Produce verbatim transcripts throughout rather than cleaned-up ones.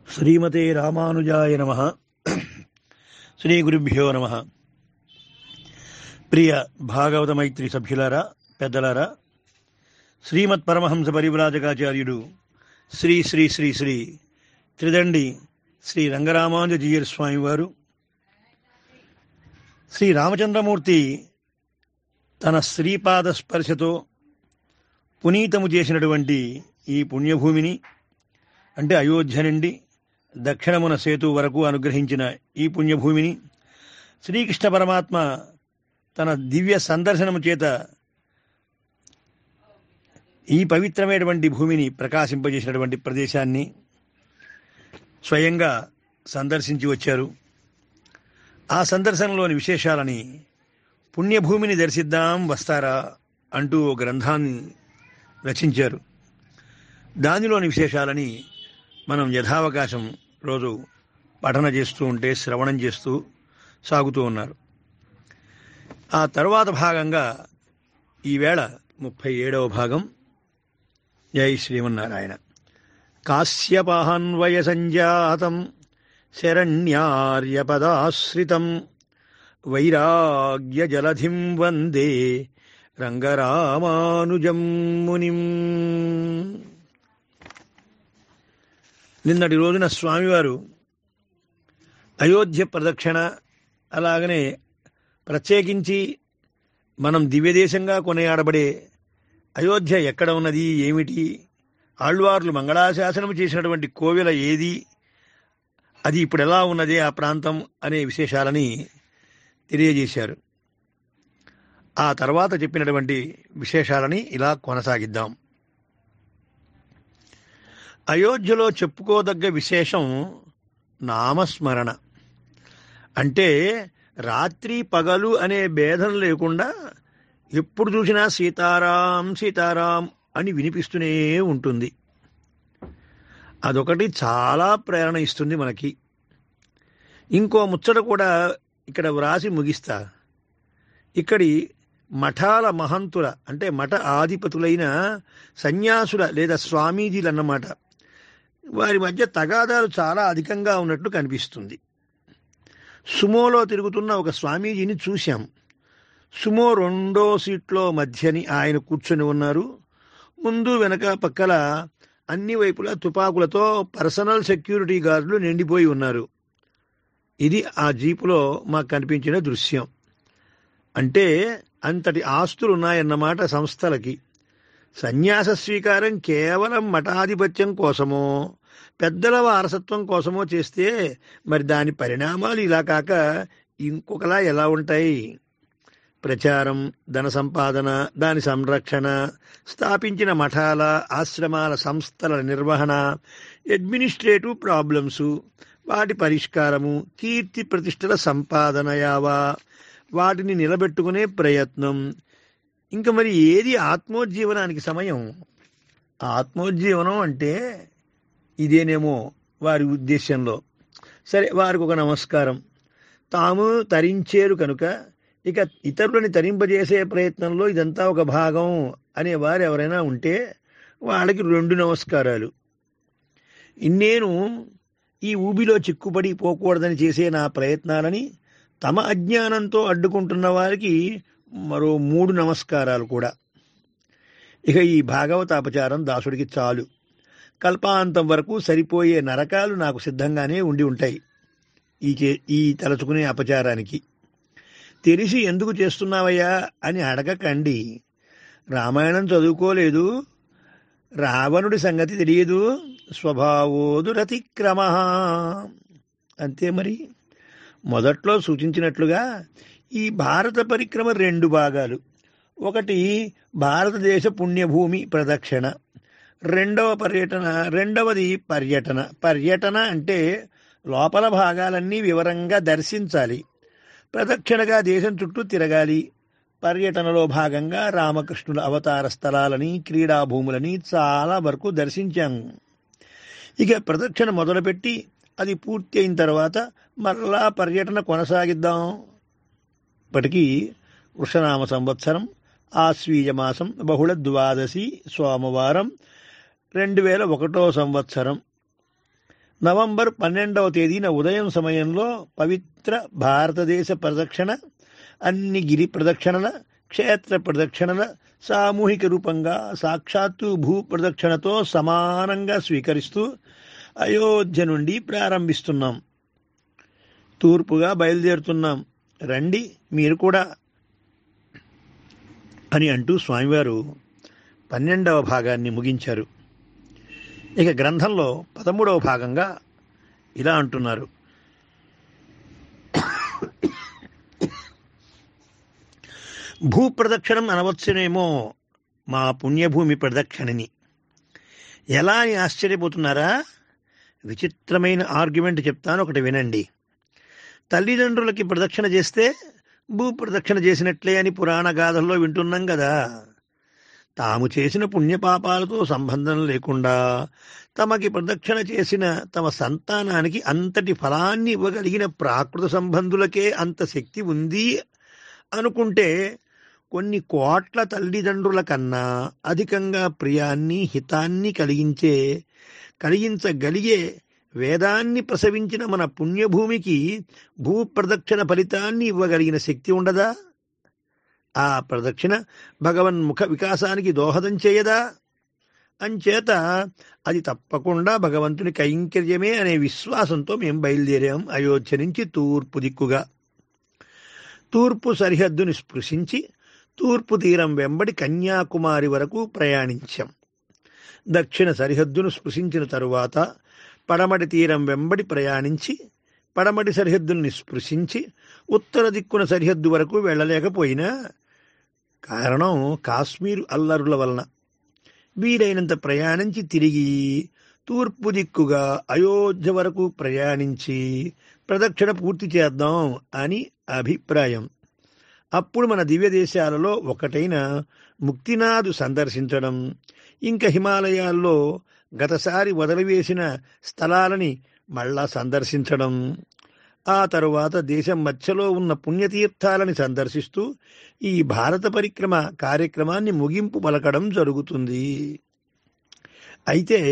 శ్రీమతే రామానుజాయ నమః. శ్రీ గురుభ్యో నమః. ప్రియ భాగవత మైత్రి సభ్యులారా, పెద్దలారా, శ్రీమత్ పరమహంస పరివ్రాజకాచార్యుడు శ్రీ శ్రీ శ్రీ శ్రీ త్రిదండి శ్రీ రంగరామానుజీయర్ స్వామివారు శ్రీ రామచంద్రమూర్తి తన శ్రీపాద స్పర్శతో పునీతము చేసినటువంటి ఈ పుణ్యభూమిని, అంటే అయోధ్య నుండి దక్షిణమున సేతు వరకు అనుగ్రహించిన ఈ పుణ్యభూమిని శ్రీకృష్ణ పరమాత్మ తన దివ్య సందర్శనము చేత ఈ పవిత్రమైనటువంటి భూమిని ప్రకాశింపజేసినటువంటి ప్రదేశాన్ని స్వయంగా సందర్శించి వచ్చారు. ఆ సందర్శనలోని విశేషాలని పుణ్యభూమిని దర్శిద్దాం వస్తారా అంటూ ఓ గ్రంథాన్ని రచించారు. దానిలోని విశేషాలని మనం యథావకాశం రోజు పఠన చేస్తూ ఉంటే శ్రవణం చేస్తూ సాగుతూ ఉన్నారు. ఆ తరువాత భాగంగా ఈవేళ ముప్పై ఏడవ భాగం. జై శ్రీమన్నారాయణ. కాశ్యపాన్వయ సంజాతం శరణ్యార్యపదాశ్రితం వైరాగ్య జలధిం వందే రంగరామానుజం మునిం. నిన్నటి రోజున స్వామివారు అయోధ్య ప్రదక్షిణ, అలాగనే ప్రత్యేకించి మనం దివ్యదేశంగా కొనియాడబడే అయోధ్య ఎక్కడ ఉన్నది, ఏమిటి, ఆళ్వార్లు మంగళాశాసనం చేసినటువంటి కోవెల ఏది, అది ఇప్పుడు ఎలా ఉన్నది ఆ ప్రాంతం అనే విశేషాలని తెలియజేశారు. ఆ తర్వాత చెప్పినటువంటి విశేషాలని ఇలా కొనసాగిద్దాం. అయోధ్యలో చెప్పుకోదగ్గ విశేషం నామస్మరణ. అంటే రాత్రి పగలు అనే భేదం లేకుండా ఎప్పుడు చూసినా సీతారాం సీతారాం అని వినిపిస్తూనే ఉంటుంది. అదొకటి చాలా ప్రేరణ ఇస్తుంది మనకి. ఇంకో ముచ్చట కూడా ఇక్కడ వ్రాసి ముగిస్తా. ఇక్కడి మఠాల మహంతుల, అంటే మఠ ఆధిపతులైన సన్యాసుల లేదా స్వామీజీలు అన్నమాట, వారి మధ్య తగాదాలు చాలా అధికంగా ఉన్నట్లు కనిపిస్తుంది. సుమోలో తిరుగుతున్న ఒక స్వామీజీని చూశాం. సుమో రెండో సీట్లో మధ్యని ఆయన కూర్చొని ఉన్నారు. ముందు వెనక పక్కల అన్ని వైపులా తుపాకులతో పర్సనల్ సెక్యూరిటీ గార్డులు నిండిపోయి ఉన్నారు. ఇది ఆ జీపులో మాకు కనిపించిన దృశ్యం. అంటే అంతటి ఆస్తులున్నాయన్నమాట సంస్థలకి. సన్యాస స్వీకారం కేవలం మఠాధిపత్యం కోసమో పెద్దల వారసత్వం కోసమో చేస్తే మరి దాని పరిణామాలు ఇలా కాక ఇంకొకలా ఎలా ఉంటాయి? ప్రచారం, ధన సంపాదన, దాని సంరక్షణ, స్థాపించిన మఠాల ఆశ్రమాల సంస్థల నిర్వహణ, అడ్మినిస్ట్రేటివ్ ప్రాబ్లమ్సు, వాటి పరిష్కారము, కీర్తి ప్రతిష్టల సంపాదన యావా, వాటిని నిలబెట్టుకునే ప్రయత్నం. ఇంకా మరి ఏది ఆత్మోజ్జీవనానికి సమయం? ఆత్మోజ్జీవనం అంటే ఇదేనేమో వారి ఉద్దేశంలో. సరే, వారికి ఒక నమస్కారం. తాము తరించేరు కనుక ఇక ఇతరులని తరింపజేసే ప్రయత్నంలో ఇదంతా ఒక భాగం అనే వారు ఎవరైనా ఉంటే వాళ్ళకి రెండు నమస్కారాలు. ఇన్నేను ఈ ఊబిలో చిక్కుపడి పోకూడదని చేసే నా ప్రయత్నాలని తమ అజ్ఞానంతో అడ్డుకుంటున్న వారికి మరో మూడు నమస్కారాలు కూడా. ఇక ఈ భాగవతాపచారం దాసుడికి చాలు. కల్పాంతం వరకు సరిపోయే నరకాలు నాకు సిద్ధంగానే ఉండి ఉంటాయి ఈ చే ఈ తలచుకునే అపచారానికి. తెలిసి ఎందుకు చేస్తున్నావయ్యా అని అడగకండి. రామాయణం చదువుకోలేదు, రావణుడి సంగతి తెలియదు, స్వభావోదురతిక్రమ అంతే. మరి మొదట్లో సూచించినట్లుగా ఈ భారత పరిక్రమ రెండు భాగాలు. ఒకటి భారతదేశ పుణ్యభూమి ప్రదక్షిణ, రెండవ పర్యటన రెండవది పర్యటన. పర్యటన అంటే లోపల భాగాలన్నీ వివరంగా దర్శించాలి. ప్రదక్షిణగా దేశం చుట్టూ తిరగాలి. పర్యటనలో భాగంగా రామకృష్ణుల అవతార స్థలాలని, క్రీడాభూములని చాలా వరకు దర్శించాము. ఇక ప్రదక్షిణ మొదలుపెట్టి అది పూర్తి అయిన తర్వాత మరలా పర్యటన కొనసాగిద్దాం. ఇప్పటికీ వృషనామ సంవత్సరం ఆశ్వీజ మాసం బహుళ ద్వాదశి సోమవారం రెండు వేల ఒకటో సంవత్సరం. నవంబర్ పన్నెండవ తేదీన ఉదయం సమయంలో పవిత్ర భారతదేశ ప్రదక్షిణ, అన్ని గిరి ప్రదక్షిణల, క్షేత్ర ప్రదక్షిణల సామూహిక రూపంగా సాక్షాత్తు భూ ప్రదక్షిణతో సమానంగా స్వీకరిస్తూ అయోధ్య నుండి ప్రారంభిస్తున్నాం. తూర్పుగా బయలుదేరుతున్నాం, రండి మీరు కూడా అని అంటూ స్వామివారు పన్నెండవ భాగాన్ని ముగించారు. ఇక గ్రంథంలో పదమూడవ భాగంగా ఇలా అంటున్నారు. భూప్రదక్షిణం అనవచ్చునేమో మా పుణ్యభూమి ప్రదక్షిణని. ఎలా అని ఆశ్చర్యపోతున్నారా? విచిత్రమైన ఆర్గ్యుమెంట్ చెప్తాను, ఒకటి వినండి. తల్లిదండ్రులకి ప్రదక్షిణ చేస్తే భూప్రదక్షిణ చేసినట్లే అని పురాణ గాథల్లో వింటున్నాం కదా. తాము చేసిన పుణ్యపాపాలతో సంబంధం లేకుండా తమకి ప్రదక్షిణ చేసిన తమ సంతానానికి అంతటి ఫలాన్ని ఇవ్వగలిగిన ప్రాకృత సంబంధులకే అంత శక్తి ఉంది అనుకుంటే, కొన్ని కోట్ల తల్లిదండ్రుల కన్నా అధికంగా ప్రియాన్ని హితాన్ని కలిగించే కలిగించగలిగే వేదాన్ని ప్రసవించిన మన పుణ్యభూమికి భూప్రదక్షిణ ఫలితాన్ని ఇవ్వగలిగిన శక్తి ఉండదా? ఆ ప్రదక్షిణ భగవన్ముఖ వికాసానికి దోహదం చేయదా? అంచేత అది తప్పకుండా భగవంతుని కైంకర్యమే అనే విశ్వాసంతో మేము బయలుదేరాం అయోధ్య నుంచి తూర్పు దిక్కుగా. తూర్పు సరిహద్దుని స్పృశించి తూర్పు తీరం వెంబడి కన్యాకుమారి వరకు ప్రయాణించాం. దక్షిణ సరిహద్దును స్పృశించిన తరువాత పడమటి తీరం వెంబడి ప్రయాణించి పడమటి సరిహద్దుల్ని స్పృశించి ఉత్తర దిక్కున సరిహద్దు వరకు వెళ్ళలేకపోయినా కారణం కాశ్మీరు అల్లరుల వలన వీలైనంత ప్రయాణించి తిరిగి తూర్పు దిక్కుగా అయోధ్య వరకు ప్రయాణించి ప్రదక్షిణ పూర్తి చేద్దాం అని అభిప్రాయం. అప్పుడు మన దివ్య దేశాలలో ఒకటైన ముక్తినాథు సందర్శించడం, ఇంకా హిమాలయాల్లో గతసారి వదిలివేసిన స్థలాలని మళ్ళా సందర్శించడం, ఆ తరువాత దేశం మధ్యలో ఉన్న పుణ్యతీర్థాలని సందర్శిస్తూ ఈ భారత పరిక్రమ కార్యక్రమాన్ని ముగింపు పలకడం జరుగుతుంది. అయితే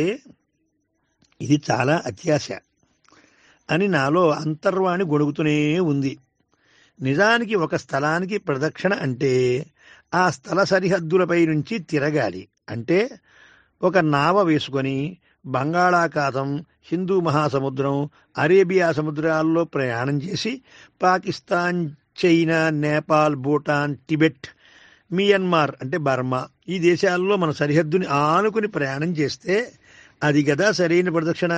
ఇది చాలా అత్యాశ అని నాలో అంతర్వాణి గొడుగుతూనే ఉంది. నిజానికి ఒక స్థలానికి ప్రదక్షిణ అంటే ఆ స్థల సరిహద్దులపై నుంచి తిరగాలి. అంటే ఒక నావ వేసుకొని బంగాళాఖాతం, హిందూ మహాసముద్రం, అరేబియా సముద్రాల్లో ప్రయాణం చేసి Pakistan, China, Nepal, Bhutan, Tibet, Myanmar అంటే బర్మా ఈ దేశాల్లో మన సరిహద్దుని ఆనుకుని ప్రయాణం చేస్తే అది కదా సరైన ప్రదక్షిణ.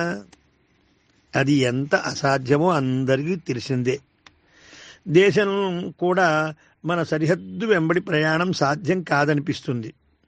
అది ఎంత అసాధ్యమో అందరికీ తెలిసిందే. దేశం కూడా మన సరిహద్దు వెంబడి ప్రయాణం సాధ్యం కాదనిపిస్తుంది.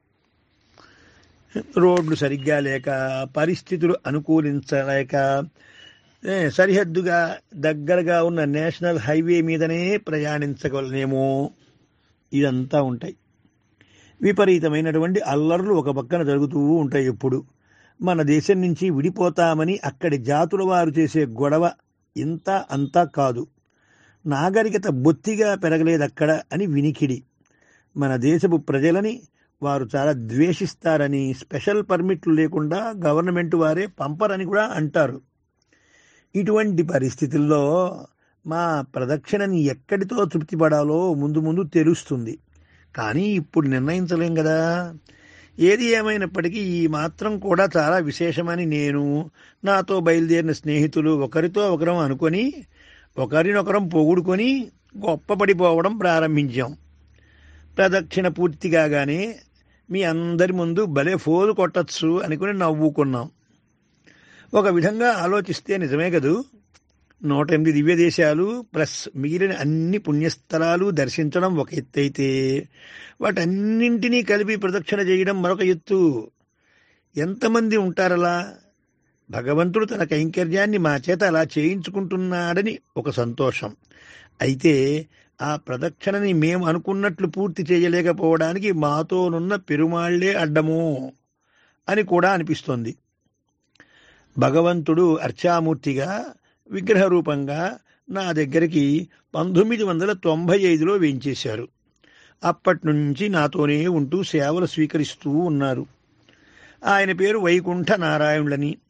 రోడ్లు సరిగ్గా లేక, పరిస్థితులు అనుకూలించలేక, సరిహద్దుగా దగ్గరగా ఉన్న నేషనల్ హైవే మీదనే ప్రయాణించగలనేమో, ఇదంతా ఉంటాయి. విపరీతమైనటువంటి అల్లర్లు ఒక పక్కన జరుగుతూ ఉంటాయి. ఎప్పుడు మన దేశం నుంచి విడిపోతామని అక్కడి జాతుల వారు చేసే గొడవ ఇంత అంతా కాదు. నాగరికత బొత్తిగా పెరగలేదక్కడ అని వినికిడి. మన దేశపు ప్రజలని వారు చాలా ద్వేషిస్తారని, స్పెషల్ పర్మిట్లు లేకుండా గవర్నమెంట్ వారే పంపరని కూడా అంటారు. ఇటువంటి పరిస్థితుల్లో మా ప్రదక్షిణని ఎక్కడితో తృప్తిపడాలో ముందు ముందు తెలుస్తుంది. కానీ ఇప్పుడు నిర్ణయించలేం కదా. ఏది ఏమైనప్పటికీ ఈ మాత్రం కూడా చాలా విశేషమని నేను, నాతో బయలుదేరిన స్నేహితులు ఒకరితో ఒకరం అనుకొని ఒకరినొకరం పొగుడుకొని గొప్పపడిపోవడం ప్రారంభించాం. ప్రదక్షిణ పూర్తి కాగానే మీ అందరి ముందు భలే ఫోలు కొట్టచ్చు అనుకుని నవ్వుకున్నాం. ఒక విధంగా ఆలోచిస్తే నిజమే కదూ. నూట ఎనిమిది దివ్య దేశాలు ప్లస్ మిగిలిన అన్ని పుణ్యస్థలాలు దర్శించడం ఒక ఎత్తు అయితే, వాటన్నింటినీ కలిపి ప్రదక్షిణ చేయడం మరొక ఎత్తు. ఎంతమంది ఉంటారలా? భగవంతుడు తన కైంకర్యాన్ని మా చేత అలా చేయించుకుంటున్నాడని ఒక సంతోషం. అయితే ఆ ప్రదక్షిణని మేము అనుకున్నట్లు పూర్తి చేయలేకపోవడానికి మాతోనున్న పెరుమాళ్లే అడ్డము అని కూడా అనిపిస్తోంది. భగవంతుడు అర్చామూర్తిగా విగ్రహ రూపంగా నా దగ్గరికి పంతొమ్మిది వందల తొంభై ఐదులో వేయించేశారు. అప్పటి నుంచి నాతోనే ఉంటూ సేవలు స్వీకరిస్తూ ఉన్నారు. ఆయన పేరు వైకుంఠ నారాయణులని.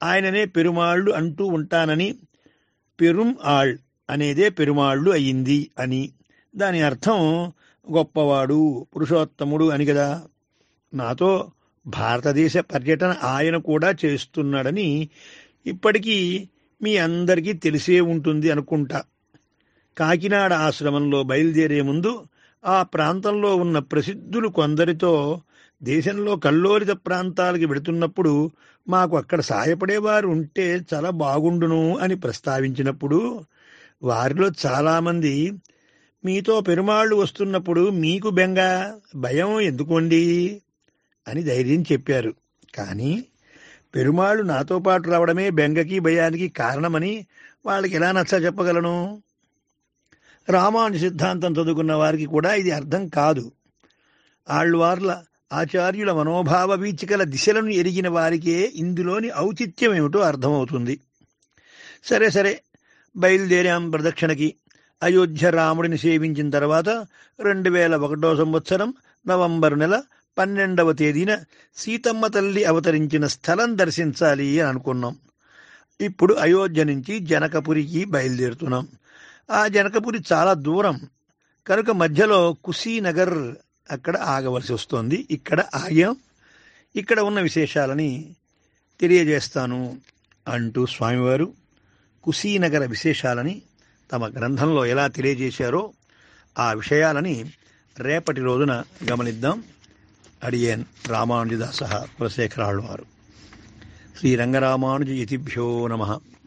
ఆయననే పెరుమాళ్ళు అంటూ ఉంటానని పెరుం ఆళ్ అనేదే పెరుమాళ్ళు అయింది అని. దాని అర్థం గొప్పవాడు, పురుషోత్తముడు అని కదా. నాతో భారతదేశ పర్యటన ఆయన కూడా చేస్తున్నాడని ఇప్పటికీ మీ అందరికీ తెలిసే ఉంటుంది అనుకుంటా. కాకినాడ ఆశ్రమంలో బయలుదేరే ముందు ఆ ప్రాంతంలో ఉన్న ప్రసిద్ధులు కొందరితో దేశంలో కల్లోలిత ప్రాంతాలకు వెళుతున్నప్పుడు మాకు అక్కడ సాయపడేవారు ఉంటే చాలా బాగుండును అని ప్రస్తావించినప్పుడు వారిలో చాలామంది మీతో పెరుమాళ్ళు వస్తున్నప్పుడు మీకు బెంగ భయం ఎందుకోండి అని ధైర్యం చెప్పారు. కానీ పెరుమాళ్ళు నాతో పాటు రావడమే బెంగకి భయానికి కారణమని వాళ్ళకి ఎలా నచ్చ చెప్పగలను? రామానుజ సిద్ధాంతం చదువుకున్న వారికి కూడా ఇది అర్థం కాదు. ఆళ్వార్ల ఆచార్యుల మనోభావ వీచికల దిశలను ఎరిగిన వారికే ఇందులోని ఔచిత్యం ఏమిటో అర్థమవుతుంది. సరే సరే బయలుదేరాం ప్రదక్షిణకి. అయోధ్య రాముడిని సేవించిన తర్వాత రెండు వేల ఒకటో సంవత్సరం నవంబరు నెల పన్నెండవ తేదీన సీతమ్మ తల్లి అవతరించిన స్థలం దర్శించాలి అని అనుకున్నాం. ఇప్పుడు అయోధ్య నుంచి జనకపురికి బయలుదేరుతున్నాం. ఆ జనకపురి చాలా దూరం కనుక మధ్యలో కుశీనగర్ అక్కడ ఆగవలసి వస్తోంది. ఇక్కడ ఆగాం. ఇక్కడ ఉన్న విశేషాలని తెలియజేస్తాను అంటూ స్వామివారు కుశీనగర విశేషాలని తమ గ్రంథంలో ఎలా తెలియజేశారో ఆ విషయాలని రేపటి రోజున గమనిద్దాం. అడియేన్ రామానుజదాస కులశేఖరాళ్వారు. శ్రీరంగరామానుజ యతిభ్యో నమః.